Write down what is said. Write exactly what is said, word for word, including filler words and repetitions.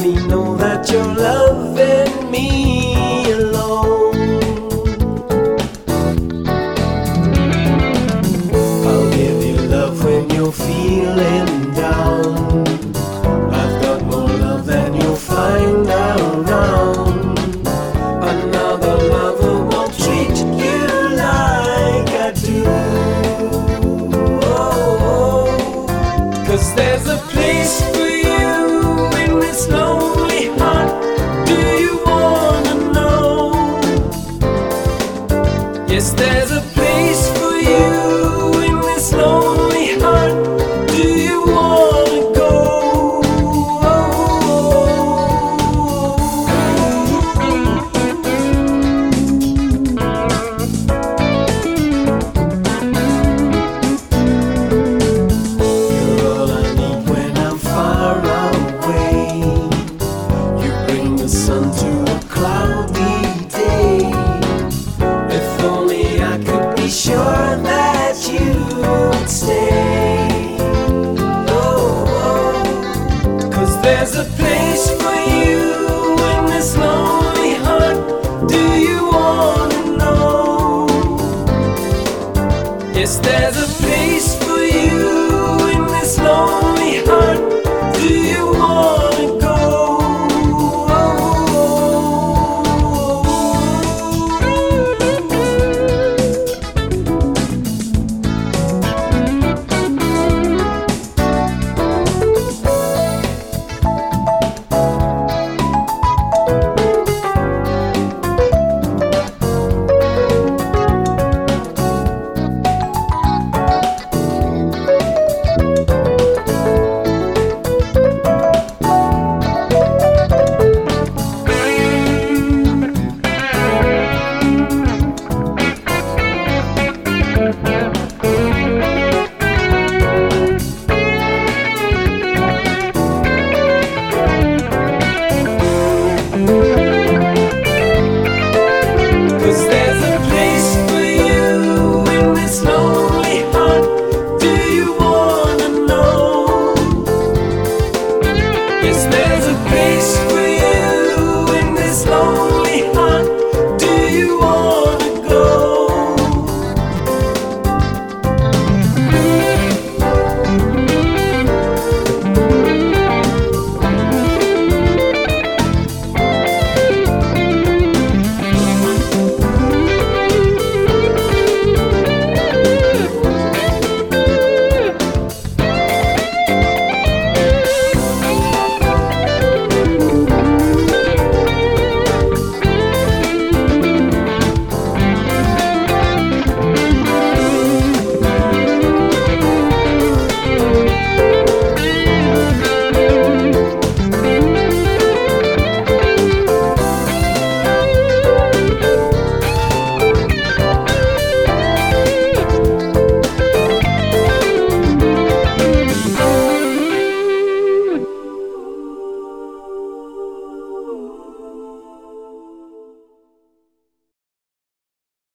me know that you're loving me alone. I'll give you love when you're feeling down. I've got more love than you'll find around. Another lover won't treat you like I do. Oh, oh. 'Cause there's a place for you in this lonely heart. Do you wanna know? Yes, there's a place for you in this lonely heart. Do you wanna go? You're all I need when I'm far away. You bring the sun to a cloudy day. If only I could be sure that you would stay. Oh, oh. 'Cause there's a place for you in this lonely heart. Do you wanna know? Yes, there's a